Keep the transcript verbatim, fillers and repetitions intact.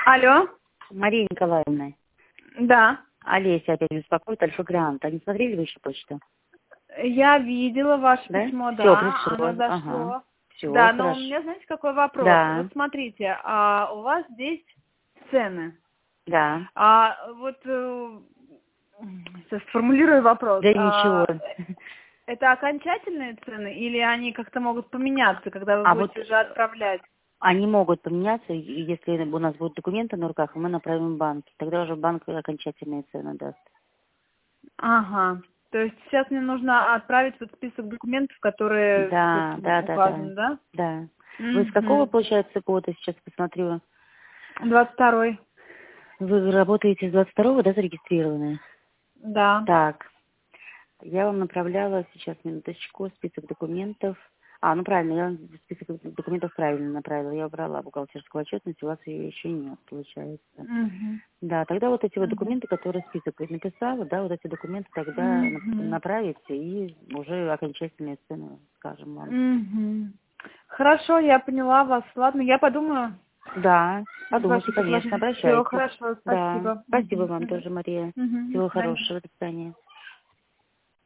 Алло. Мария Николаевна. Да. Олеся опять беспокоит, Альфа-Грант. А не смотрели вы еще почту? Я видела ваше Да? письмо, Всё, да, пришло. оно дошло. Ага. Всё, Да, но у хорошо. меня, знаете, какой вопрос? Да. Вот смотрите, а у вас здесь цены. Да. А вот э, сейчас сформулирую вопрос. Да ничего. А, это окончательные цены или они как-то могут поменяться, когда вы А будете вот уже отправлять? они могут поменяться, и если у нас будут документы на руках, мы направим в банк. Тогда уже банк окончательные цены даст. Ага. То есть сейчас мне нужно отправить вот список документов, которые, Да, собственно, да, да, указаны, да. да? Да. Вы с какого, Угу. получается, года сейчас посмотрю? двадцать второй. Вы работаете с двадцать второго, да, зарегистрированы? Да. Так. Я вам направляла сейчас минуточку список документов. А, ну правильно, я вам список документов правильно направила. Я убрала бухгалтерскую отчетность, у вас ее еще нет, получается. Угу. Да, тогда вот эти вот Угу. документы, которые список я написала, да, вот эти документы тогда нап- Угу. направите и уже окончательные цены скажем вам. Угу. Хорошо, я поняла вас. Ладно, я подумаю. Да, С подумайте, вашим конечно, предложением. Все, обращайтесь. хорошо, Да, спасибо. спасибо Угу. вам тоже, Мария. Угу. До Всего свидания. хорошего, до свидания.